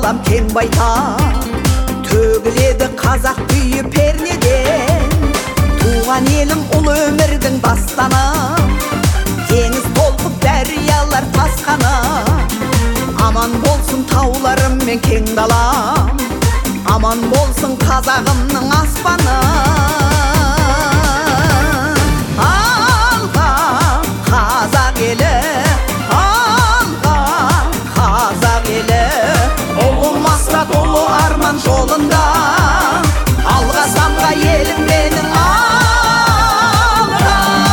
далам кең байтақ, төгіледі қазақ күйі пернеден. Туған елім ұлы өмірдің дастаны, теңіз толқып дариялар тасқаны. Аман болсын тауларым мен кең далам, аман болсын қазағымның аспаны. Алға қазақ елі, алға қазақ елі, ұлы мақсат ұлы арман жолында. Алға самға елім менің, алға.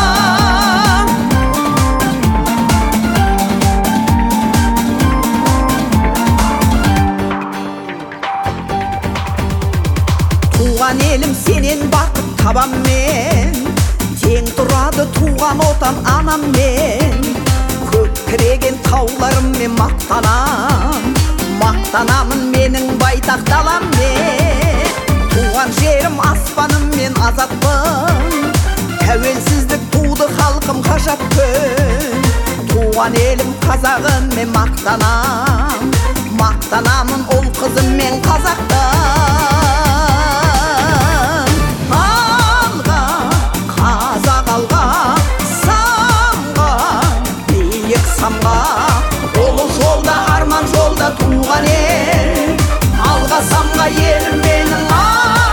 Туған елім сенен бақыт табам мен, тең тұрады туған отан анам мен. Көк тіреген тауларыммен мақтанам, мақтанамын менің байтақ далам мен. Туған жерім аспаным мен азатпын, тәуелсіздік туды халқым ғажап күн. Туған елім қазағым мен мақтанам, мақтанамын ұл қызым мен қазақтан. Алға қазақ алға, самға биік самға, ұлы жолда арман жолда туған ел. Алға самға елім менің, алға.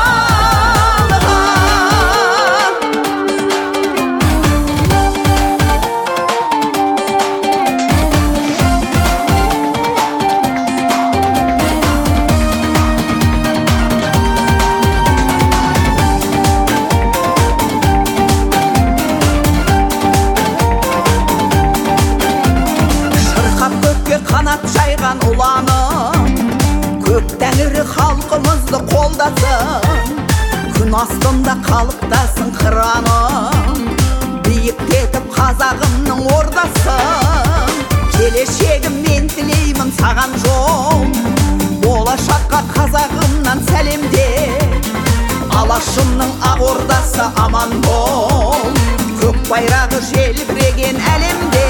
Қанат жайған ұланым, көк тәңірі халқымызды қолдасын. Күн астында қалықтасын қыраным, биіктетіп қазағымның ордасын. Келешегім мен тілеймін саған жол, болашаққа қазағымнан сәлемде. Алашымның ақ ордасы аман бол, көк байрағы желбіреген әлемде.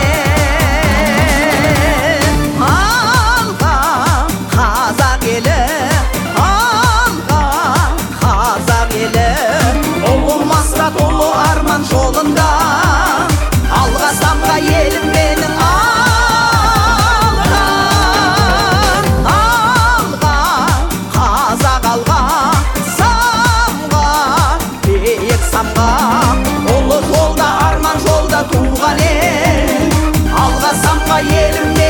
Алға қазақ елі, алға қазақ елі, ұлы мақсат ұлы арман жолында. Алға самға елім менің, алға. Алға қазақ алға, самға биік самға, ұлы жолда арман жолда туған ел. Алға самға елім